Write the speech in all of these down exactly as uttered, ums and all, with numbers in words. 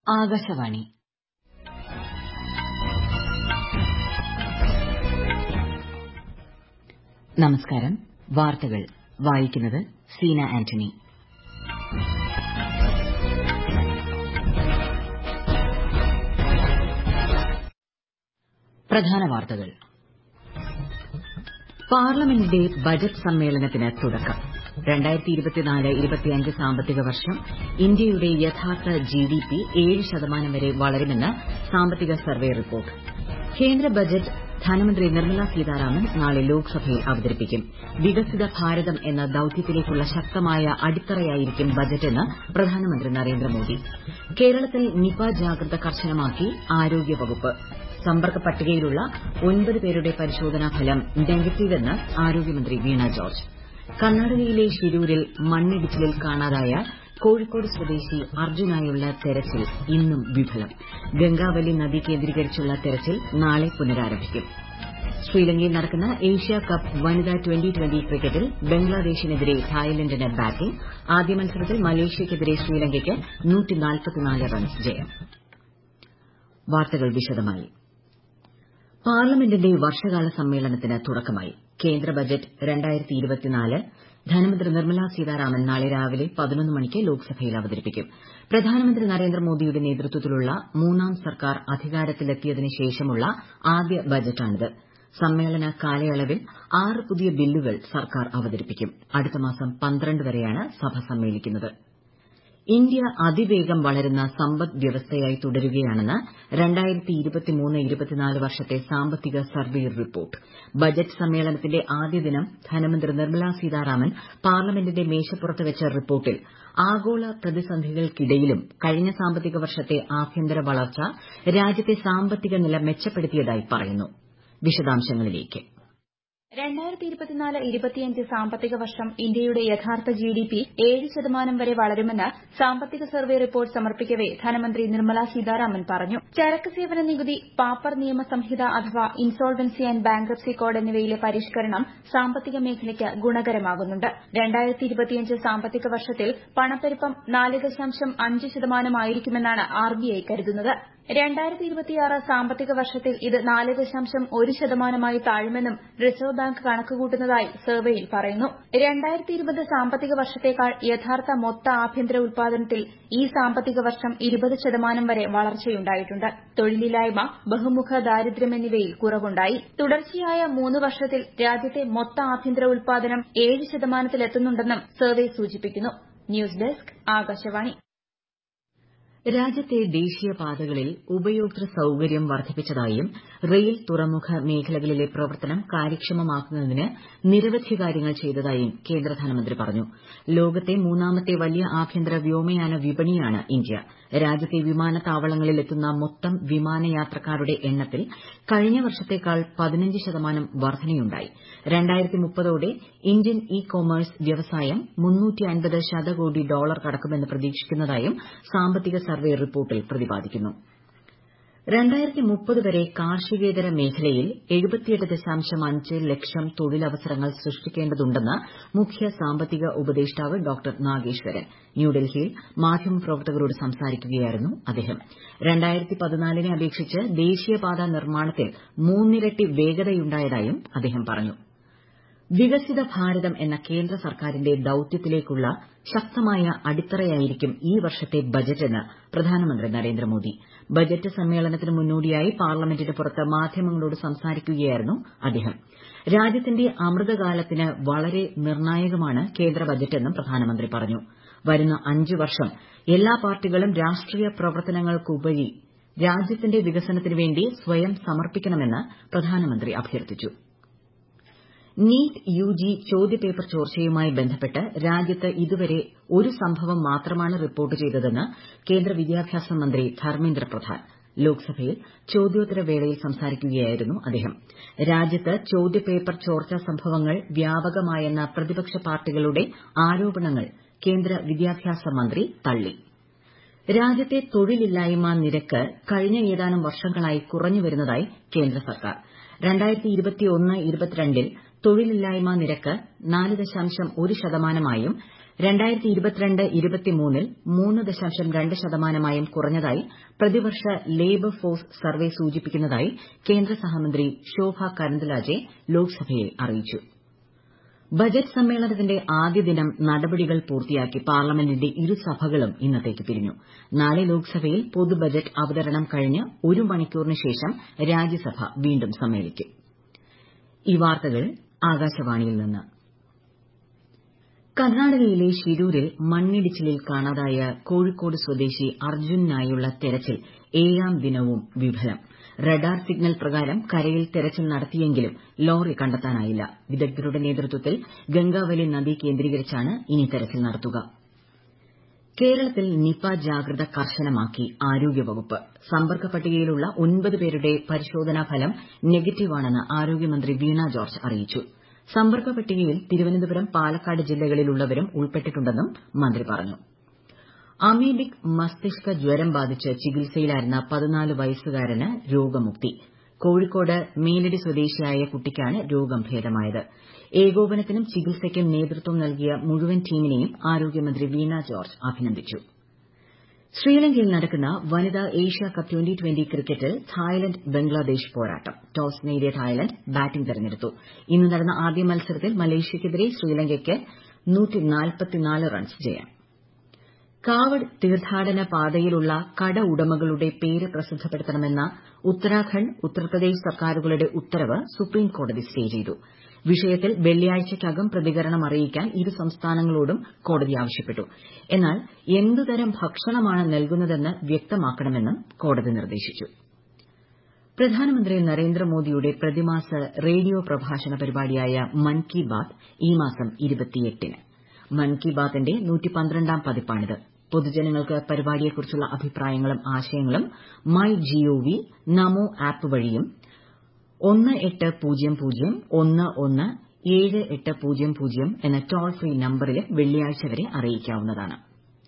ആകാശവാണി നമസ്കാരം. വാർത്തകൾ വായിക്കുന്നത് സീന ആന്റണി. പ്രധാന വാർത്തകൾ. പാർലമെന്റിന്റെ ബജറ്റ് സമ്മേളനത്തിന് തുടക്കം. രണ്ടായിരത്തി ഇരുപത്തിനാല് ഇരുപത്തിയഞ്ച് സാമ്പത്തിക വർഷം ഇന്ത്യയുടെ യഥാർത്ഥ ജിഡിപി ഏഴ് ശതമാനം വരെ വളരുമെന്ന് സാമ്പത്തിക സർവേ റിപ്പോർട്ട്. കേന്ദ്ര ബജറ്റ് ധനമന്ത്രി നിർമ്മല സീതാരാമൻ നാളെ ലോക്സഭയിൽ അവതരിപ്പിക്കും. വികസിത ഭാരതം എന്ന ദൌത്യത്തിലേക്കുള്ള ശക്തമായ അടിത്തറയായിരിക്കും ബജറ്റെന്ന് പ്രധാനമന്ത്രി നരേന്ദ്രമോദി. കേരളത്തിൽ നിപ ജാഗ്രത കർശനമാക്കി ആരോഗ്യവകുപ്പ്. സമ്പർക്ക പട്ടികയിലുള്ള ഒൻപത് പേരുടെ പരിശോധനാ ഫലം നെഗറ്റീവെന്ന് ആരോഗ്യമന്ത്രി വീണ ജോർജ്. കർണാടകയിലെ ഷിരൂരിൽ മണ്ണിടിച്ചിലിൽ കാണാതായ കോഴിക്കോട് സ്വദേശി അർജുനായുള്ള തെരച്ചിൽ ഇന്നും വിഫലം. ഗംഗാവലി നദി കേന്ദ്രീകരിച്ചുള്ള തെരച്ചിൽ നാളെ പുനരാരംഭിക്കും. ശ്രീലങ്കയിൽ നടക്കുന്ന ഏഷ്യ കപ്പ് വനിതാ ട്വന്റി ട്വന്റി ക്രിക്കറ്റിൽ ബംഗ്ലാദേശിനെതിരെ തായ്ലൻഡിന് ബാറ്റിംഗ്. ആദ്യ മത്സരത്തിൽ മലേഷ്യയ്ക്കെതിരെ ശ്രീലങ്കയ്ക്ക് റൺസ് ജയം. വാർത്തകൾ വിശദമായി. പാർലമെന്റിന്റെ വർഷകാല സമ്മേളനത്തിന് തുടക്കമായി. കേന്ദ്ര ബജറ്റ് രണ്ടായിരത്തി ഇരുപത്തിനാല് ധനമന്ത്രി നിർമ്മല സീതാരാമൻ നാളെ രാവിലെ പതിനൊന്ന് മണിക്ക് ലോക്സഭയിൽ അവതരിപ്പിക്കും. പ്രധാനമന്ത്രി നരേന്ദ്രമോദിയുടെ നേതൃത്വത്തിലുള്ള മൂന്നാം സർക്കാർ അധികാരത്തിലെത്തിയതിന് ശേഷമുള്ള ആദ്യ ബജറ്റാണിത്. സമ്മേളന കാലയളവിൽ ആറ് പുതിയ ബില്ലുകൾ സർക്കാർ അവതരിപ്പിക്കും. അടുത്ത മാസം പന്ത്രണ്ട് വരെയാണ് സഭ സമ്മേളിക്കുന്നത്. ഇന്ത്യ അതിവേഗം വളരുന്ന സമ്പദ് വ്യവസ്ഥയായി തുടരുകയാണെന്ന് രണ്ടായിരത്തി ഇരുപത്തിമൂന്ന് ഇരുപത്തിനാല് വർഷത്തെ സാമ്പത്തിക സർവേ റിപ്പോർട്ട്. ബജറ്റ് സമ്മേളനത്തിന്റെ ആദ്യ ദിനം ധനമന്ത്രി നിർമ്മല സീതാരാമൻ പാർലമെന്റിന്റെ മേശപ്പുറത്ത് വെച്ച റിപ്പോർട്ടിൽ ആഗോള പ്രതിസന്ധികൾക്കിടയിലും കഴിഞ്ഞ സാമ്പത്തിക വർഷത്തെ ആഭ്യന്തര വളർച്ച രാജ്യത്തെ സാമ്പത്തിക നില മെച്ചപ്പെടുത്തിയതായി പറയുന്നു. വിശദാംശങ്ങളിലേക്ക്. രണ്ടായിരത്തി ഇരുപത്തിനാല് ഇരുപത്തിയഞ്ച് സാമ്പത്തിക വർഷം ഇന്ത്യയുടെ യഥാർത്ഥ ജിഡിപി ഏഴ് ശതമാനം വരെ വളരുമെന്ന് സാമ്പത്തിക സർവേ റിപ്പോർട്ട് സമർപ്പിക്കവെ ധനമന്ത്രി നിർമ്മല സീതാരാമൻ പറഞ്ഞു. ചരക്ക് സേവന നികുതി, പാപ്പർ നിയമ സംഹിത അഥവാ ഇൻസോൾവൻസി ആന്റ് ബാങ്ക്രപ്സി കോഡ് എന്നിവയിലെ പരിഷ്കരണം സാമ്പത്തിക മേഖലയ്ക്ക് ഗുണകരമാകുന്നുണ്ട്. രണ്ടായിരത്തി ഇരുപത്തിയഞ്ച് സാമ്പത്തിക വർഷത്തിൽ പണപ്പെരുപ്പം നാല് ദശാംശം അഞ്ച് ശതമാനമായിരിക്കുമെന്നാണ് ആർബിഐ കരുതുന്നത്. രണ്ടായിരത്തി ഇരുപത്തിയാറ് സാമ്പത്തിക വർഷത്തിൽ ഇത് നാല് ദശാംശം ഒരു ശതമാനമായി താഴുമെന്നും റിസർവ് ബാങ്ക് കണക്കുകൂട്ടുന്നതായി സർവേയിൽ പറയുന്നു. രണ്ടായിരത്തി ഇരുപത് സാമ്പത്തിക വർഷത്തേക്കാൾ യഥാർത്ഥ മൊത്ത ആഭ്യന്തര ഉൽപാദനത്തിൽ ഈ സാമ്പത്തിക വർഷം ഇരുപത് ശതമാനം വരെ വളർച്ചയുണ്ടായിട്ടുണ്ട്. തൊഴിലില്ലായ്മ, ബഹുമുഖ ദാരിദ്ര്യം എന്നിവയിൽ കുറവുണ്ടായി. തുടർച്ചയായ മൂന്ന് വർഷത്തിൽ രാജ്യത്തെ മൊത്ത ആഭ്യന്തര ഉൽപാദനം ഏഴ് ശതമാനത്തിലെത്തുന്നുണ്ടെന്നും സർവേ സൂചിപ്പിക്കുന്നു. News desk, Akashvani. രാജ്യത്തെ ദേശീയപാതകളിൽ ഉപയോക്തൃ സൌകര്യം വർദ്ധിപ്പിച്ചതായും റെയിൽ, തുറമുഖ മേഖലകളിലെ പ്രവർത്തനം കാര്യക്ഷമമാക്കുന്നതിന് നിരവധി കാര്യങ്ങൾ ചെയ്തതായും കേന്ദ്ര ധനമന്ത്രി പറഞ്ഞു. ലോകത്തെ മൂന്നാമത്തെ വലിയ ആഭ്യന്തര വ്യോമയാന വിപണിയാണ് ഇന്ത്യ. രാജ്യത്തെ വിമാനത്താവളങ്ങളിൽ എത്തുന്ന മൊത്തം വിമാനയാത്രക്കാരുടെ എണ്ണത്തിൽ കഴിഞ്ഞ വർഷത്തേക്കാൾ പതിനഞ്ച് ശതമാനം വർധനയുണ്ടായി. രണ്ടായിരത്തി മുപ്പതോടെ ഇന്ത്യൻ ഇ കൊമേഴ്സ് വ്യവസായം മുന്നൂറ്റി അൻപത് ശതകോടി ഡോളർ കടക്കുമെന്ന് പ്രതീക്ഷിക്കുന്നതായും സാമ്പത്തിക സർവേ റിപ്പോർട്ടിൽ പ്രതിപാദിക്കുന്നു. രണ്ടായിരത്തി മുപ്പത് വരെ കാർഷികേതര മേഖലയിൽ എഴുപത്തിയെട്ട് ദശാംശം അഞ്ച് ലക്ഷം തൊഴിലവസരങ്ങൾ സൃഷ്ടിക്കേണ്ടതുണ്ടെന്ന് മുഖ്യ സാമ്പത്തിക ഉപദേഷ്ടാവ് ഡോക്ടർ നാഗേശ്വരൻ. ന്യൂഡൽഹിയിൽ മാധ്യമപ്രവർത്തകരോട് സംസാരിക്കുകയായിരുന്നു അദ്ദേഹം. രണ്ടായിരത്തി പതിനാലിനെ അപേക്ഷിച്ച് ദേശീയപാത നിർമ്മാണത്തിൽ മൂന്നിരട്ടി വേഗതയുണ്ടായതായും അദ്ദേഹം പറഞ്ഞു. വികസിത ഭാരതം എന്ന കേന്ദ്ര സർക്കാരിന്റെ ദൌത്യത്തിലേക്കുള്ള ശക്തമായ അടിത്തറയായിരിക്കും ഈ വർഷത്തെ ബജറ്റെന്ന് പ്രധാനമന്ത്രി നരേന്ദ്രമോദി. ബജറ്റ് സമ്മേളനത്തിന് മുന്നോടിയായി പാർലമെന്റിന് പുറത്ത് മാധ്യമങ്ങളോട് സംസാരിക്കുകയായിരുന്നു അദ്ദേഹം. രാജ്യത്തിന്റെ അമൃതകാലത്തിന് വളരെ നിർണായകമാണ് കേന്ദ്ര ബജറ്റെന്നും പ്രധാനമന്ത്രി പറഞ്ഞു. വരുന്ന അഞ്ച് വർഷം എല്ലാ പാർട്ടികളും രാഷ്ട്രീയ പ്രവർത്തനങ്ങൾക്കുപരി രാജ്യത്തിന്റെ വികസനത്തിനുവേണ്ടി സ്വയം സമർപ്പിക്കണമെന്ന് പ്രധാനമന്ത്രി അഭ്യർത്ഥിച്ചു. നീറ്റ് യുജി ചോദ്യപേപ്പർ ചോർച്ചയുമായി ബന്ധപ്പെട്ട് രാജ്യത്ത് ഇതുവരെ ഒരു സംഭവം മാത്രമാണ് റിപ്പോർട്ട് ചെയ്തതെന്ന് കേന്ദ്ര വിദ്യാഭ്യാസ മന്ത്രി ധർമ്മേന്ദ്ര പ്രധാൻ. ലോക്സഭയിൽ ചോദ്യോത്തര വേളയിൽ സംസാരിക്കുകയായിരുന്നു അദ്ദേഹം. രാജ്യത്ത് ചോദ്യപേപ്പർ ചോർച്ചാ സംഭവങ്ങൾ വ്യാപകമായെന്ന പ്രതിപക്ഷ പാർട്ടികളുടെ ആരോപണങ്ങൾ കേന്ദ്ര വിദ്യാഭ്യാസ മന്ത്രി തള്ളി. രാജ്യത്തെ തൊഴിലില്ലായ്മ നിരക്ക് കഴിഞ്ഞ ഏതാനും വർഷങ്ങളായി കുറഞ്ഞുവരുന്നതായി കേന്ദ്ര സർക്കാർ. രണ്ടായിരത്തി ഇരുപത്തിയൊന്ന് ഇരുപത്തിരണ്ടിൽ തൊഴിലില്ലായ്മ നിരക്ക് നാല് ദശാംശം ഒരു ശതമാനമായും രണ്ടായിരത്തി ഇരുപത്തിരണ്ട് ഇരുപത്തിമൂന്നിൽ മൂന്ന് ദശാംശം രണ്ട് ശതമാനമായും കുറഞ്ഞതായി പ്രതിവർഷ ലേബർ ഫോഴ്സ് സർവേ സൂചിപ്പിക്കുന്നതായി കേന്ദ്ര സഹമന്ത്രി ശോഭ കരന്ദലാജെ ലോക്സഭയെ അറിയിച്ചു. ബജറ്റ് സമ്മേളനത്തിന്റെ ആദ്യ ദിനം നടപടികൾ പൂർത്തിയാക്കി പാർലമെന്റിന്റെ ഇരുസഭകളും ഇന്നത്തേക്ക് പിരിഞ്ഞു. നാളെ ലോക്സഭയിൽ പൊതു ബജറ്റ് അവതരണം കഴിഞ്ഞ് ഒരു മണിക്കൂറിന് ശേഷം രാജ്യസഭ വീണ്ടും സമ്മേളിക്കും. ഈ വാർത്തകൾ ആകാശവാണിയിൽ നിന്ന്. കർണാടകയിലെ ഷിരൂരിൽ മണ്ണിടിച്ചിലിൽ കാണാതായ കോഴിക്കോട് സ്വദേശി അർജുനായുള്ള തെരച്ചിൽ ഏഴാം ദിനവും വിഫലം. റഡാർ സിഗ്നൽ പ്രകാരം കരയിൽ തെരച്ചിൽ നടത്തിയെങ്കിലും ലോറി കണ്ടെത്താനായില്ല. വിദഗ്ധരുടെ നേതൃത്വത്തിൽ ഗംഗാവലി നദി കേന്ദ്രീകരിച്ചാണ് ഇനി തെരച്ചിൽ നടത്തുക. കേരളത്തിൽ നിപ ജാഗ്രത കർശനമാക്കി ആരോഗ്യവകുപ്പ്. സമ്പർക്ക പട്ടികയിലുള്ള ഒൻപത് പേരുടെ പരിശോധനാ ഫലം നെഗറ്റീവാണെന്ന് ആരോഗ്യമന്ത്രി വീണ ജോർജ് അറിയിച്ചു. സമ്പർക്ക പട്ടികയിൽ തിരുവനന്തപുരം, പാലക്കാട് ജില്ലകളിലുള്ളവരും ഉൾപ്പെട്ടിട്ടുണ്ടെന്നും മന്ത്രി പറഞ്ഞു. അമീബിക് മസ്തിഷ്ക ജ്വരം ബാധിച്ച് ചികിത്സയിലായിരുന്ന പതിനാല് വയസ്സുകാരന് രോഗമുക്തി. കോഴിക്കോട് മേലടി സ്വദേശിയായ കുട്ടിക്കാണ് രോഗം ഭേദമായത്. ഏകോപനത്തിനും ചികിത്സയ്ക്കും നേതൃത്വം നൽകിയ മുഴുവൻ ടീമിനെയും ആരോഗ്യമന്ത്രി വീണ ജോർജ് അഭിനന്ദിച്ചു. ശ്രീലങ്കയിൽ നടക്കുന്ന വനിതാ ഏഷ്യ കപ്പ് ട്വന്റി ട്വന്റി ക്രിക്കറ്റിൽ തായ്ലന്റ് ബംഗ്ലാദേശ് പോരാട്ടം. ടോസ് നേടിയ തായ്ലന്റ് ബാറ്റിംഗ് തെരഞ്ഞെടുത്തു. ഇന്ന് നടന്ന ആദ്യ മത്സരത്തിൽ മലേഷ്യയ്ക്കെതിരെ ശ്രീലങ്കയ്ക്ക് നൂറ്റി നാൽപ്പത്തിനാല് റൺസ് ജയം. കാവഡ് തീർത്ഥാടന പാതയിലുള്ള കട ഉടമകളുടെ പേര് പ്രസിദ്ധപ്പെടുത്തണമെന്ന ഉത്തരാഖണ്ഡ്, ഉത്തർപ്രദേശ് സർക്കാരുകളുടെ ഉത്തരവ് സുപ്രീംകോടതി സ്റ്റേ ചെയ്തു. വിഷയത്തിൽ വെള്ളിയാഴ്ചയ്ക്കകം പ്രതികരണം അറിയിക്കാൻ ഇരു സംസ്ഥാനങ്ങളോടും കോടതി ആവശ്യപ്പെട്ടു. എന്നാൽ എന്തുതരം ഭക്ഷണമാണ് നൽകുന്നതെന്ന് വ്യക്തമാക്കണമെന്നും കോടതി നിർദ്ദേശിച്ചു. പ്രധാനമന്ത്രി നരേന്ദ്രമോദിയുടെ പ്രതിമാസ റേഡിയോ പ്രഭാഷണ പരിപാടിയായ മൻ കി ബാത്ത് ഈ മാസം ഇരുപത്തിയെട്ടിന്. മൻ കി ബാത്തിന്റെ നൂറ്റി പന്ത്രണ്ടാം പതിപ്പാണിത്. പൊതുജനങ്ങൾക്ക് പരിപാടിയെക്കുറിച്ചുള്ള അഭിപ്രായങ്ങളും ആശയങ്ങളും മൈ ജിഒവി, നമോ ആപ്പ് വഴിയും ഒന്ന് എട്ട് പൂജ്യം പൂജ്യം ഒന്ന് ഒന്ന് ഏഴ് എട്ട് പൂജ്യം പൂജ്യം എന്ന ടോൾ ഫ്രീ നമ്പറിൽ വെള്ളിയാഴ്ച വരെ അറിയിക്കാവുന്നതാണ്.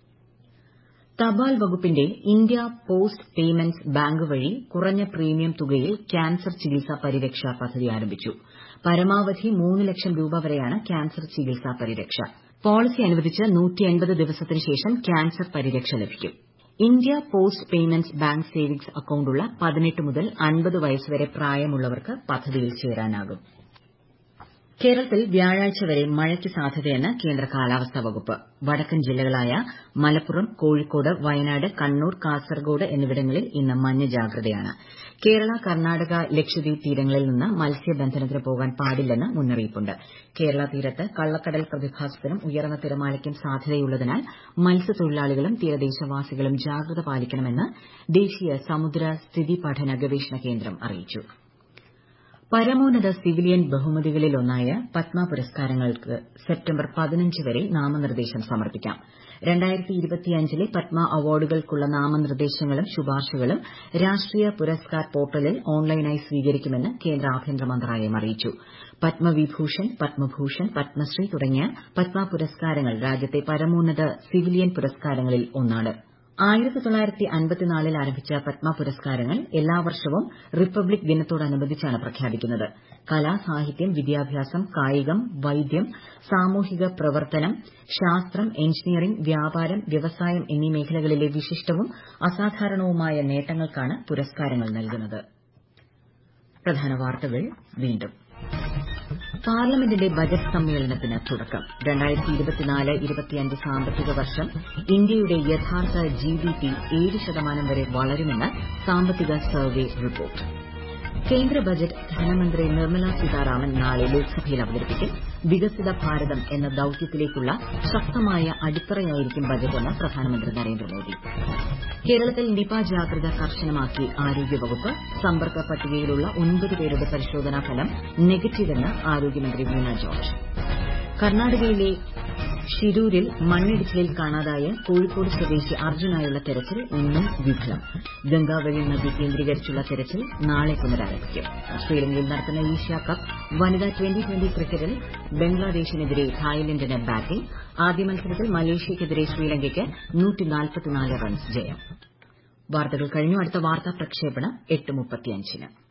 തപാൽ വകുപ്പിന്റെ ഇന്ത്യ പോസ്റ്റ് പേയ്മെന്റ്സ് ബാങ്ക് വഴി കുറഞ്ഞ പ്രീമിയം തുകയിൽ ക്യാൻസർ ചികിത്സാ പരിരക്ഷ പദ്ധതി ആരംഭിച്ചു. പരമാവധി മൂന്ന് ലക്ഷം രൂപ വരെയാണ് ക്യാൻസർ ചികിത്സാ പരിരക്ഷ. പോളിസി അനുവദിച്ച് നൂറ്റി എൺപത് ദിവസത്തിന് ശേഷം ക്യാൻസർ പരിരക്ഷ ലഭിക്കും. India post payments bank savings അക്കൌണ്ടുള്ള പതിനെട്ട് മുതൽ അൻപത് വയസ്സുവരെ പ്രായമുള്ളവർക്ക് പദ്ധതിയിൽ ചേരാനാകും. കേരളത്തിൽ വ്യാഴാഴ്ച വരെ മഴയ്ക്ക് സാധ്യതയെന്ന് കേന്ദ്ര കാലാവസ്ഥാ വകുപ്പ്. വടക്കൻ ജില്ലകളായ മലപ്പുറം, കോഴിക്കോട്, വയനാട്, കണ്ണൂർ, കാസർഗോഡ് എന്നിവിടങ്ങളിൽ ഇന്ന് മഞ്ഞ ജാഗ്രതയാണ്. കേരള, കർണാടക, ലക്ഷദ്വീപ് തീരങ്ങളിൽ നിന്ന് മത്സ്യബന്ധനത്തിന് പോകാൻ പാടില്ലെന്ന് മുന്നറിയിപ്പുണ്ട്. കേരള തീരത്ത് കള്ളക്കടൽ പ്രതിഭാസത്തിനും ഉയർന്ന തിരമാലയ്ക്കും സാധ്യതയുള്ളതിനാൽ മത്സ്യത്തൊഴിലാളികളും തീരദേശവാസികളും ജാഗ്രത പാലിക്കണമെന്ന് ദേശീയ സമുദ്ര സ്ഥിതി പഠന ഗവേഷണ കേന്ദ്രം അറിയിച്ചു. പരമോന്നത സിവിലിയൻ ബഹുമതികളിലൊന്നായ പത്മ പുരസ്കാരങ്ങൾക്ക് സെപ്റ്റംബർ പതിനഞ്ച് വരെ നാമനിർദ്ദേശം സമർപ്പിക്കാം. രണ്ടായിരത്തി ഇരുപത്തിയഞ്ചിലെ പത്മ അവാർഡുകൾക്കുള്ള നാമനിർദ്ദേശങ്ങളും ശുപാർശകളും രാഷ്ട്രീയ പുരസ്കാർ പോർട്ടലിൽ ഓൺലൈനായി സ്വീകരിക്കുമെന്ന് കേന്ദ്ര ആഭ്യന്തര മന്ത്രാലയം അറിയിച്ചു. പത്മവിഭൂഷൺ, പത്മഭൂഷൺ, പത്മശ്രീ തുടങ്ങിയ പത്മ പുരസ്കാരങ്ങൾ രാജ്യത്തെ പരമോന്നത സിവിലിയൻ പുരസ്കാരങ്ങളിൽ ഒന്നാണ്. ആയിരത്തി തൊള്ളായിരത്തി അൻപത്തിനാലിൽ ആരംഭിച്ച പത്മ പുരസ്കാരങ്ങൾ എല്ലാ വർഷവും റിപ്പബ്ലിക് ദിനത്തോടനുബന്ധിച്ചാണ് പ്രഖ്യാപിക്കുന്നത്. കല, സാഹിത്യം, വിദ്യാഭ്യാസം, കായികം, വൈദ്യം, സാമൂഹിക പ്രവർത്തനം, ശാസ്ത്രം, എഞ്ചിനീയറിംഗ്, വ്യാപാരം, വ്യവസായം എന്നീ മേഖലകളിലെ വിശിഷ്ടവും അസാധാരണവുമായ നേട്ടങ്ങൾക്കാണ് പുരസ്കാരങ്ങൾ നൽകുന്നത്. പ്രധാന വാർത്തകൾ വീണ്ടും. പാർലമെന്റിന്റെ ബജറ്റ് സമ്മേളനത്തിന് തുടക്കം. രണ്ടായിരത്തി ഇരുപത്തിനാല് ഇരുപത്തിയഞ്ച് സാമ്പത്തിക വർഷം ഇന്ത്യയുടെ യഥാർത്ഥ ജിഡിപി ഏഴ് ശതമാനം വരെ വളരുമെന്ന് സാമ്പത്തിക സർവേ റിപ്പോർട്ട്. കേന്ദ്ര ബജറ്റ് ധനമന്ത്രി നിർമ്മല സീതാരാമൻ നാളെ ലോക്സഭയിൽ അവതരിപ്പിക്കും. വികസിത ഭാരതം എന്ന ദൌത്യത്തിലേക്കുള്ള ശക്തമായ അടിത്തറയായിരിക്കും ബജറ്റെന്ന് പ്രധാനമന്ത്രി നരേന്ദ്രമോദി. കേരളത്തിൽ നിപ ജാഗ്രത കർശനമാക്കി ആരോഗ്യവകുപ്പ്. സമ്പർക്ക പട്ടികയിലുള്ള ഒൻപത് പേരുടെ പരിശോധനാ ഫലം നെഗറ്റീവെന്ന് ആരോഗ്യമന്ത്രി വീണ ജോർജ്. കർണാടകയിലെ ഷിരൂരിൽ മണ്ണിടിച്ചിലിൽ കാണാതായ കോഴിക്കോട് സ്വദേശി അർജുനായുള്ള തെരച്ചിൽ ഇന്നും വിഫലം. ഗംഗാവലി നദി കേന്ദ്രീകരിച്ചുള്ള തെരച്ചിൽ നാളെ പുനരാരംഭിക്കും. ശ്രീലങ്കയിൽ നടക്കുന്ന ഏഷ്യ കപ്പ് വനിതാ ട്വന്റി ട്വന്റി ക്രിക്കറ്റിൽ ബംഗ്ലാദേശിനെതിരെ തായ്ലന്റിന് ബാറ്റിംഗ്. ആദ്യ മത്സരത്തിൽ മലേഷ്യയ്ക്കെതിരെ ശ്രീലങ്കയ്ക്ക് നൂറ്റി നാൽപ്പത്തിനാല് റൺസ് ജയം. വാർത്തകൾ കഴിഞ്ഞു. അടുത്ത വാർത്താ പ്രക്ഷേപണം എട്ട് മുപ്പത്തിയഞ്ചിന്.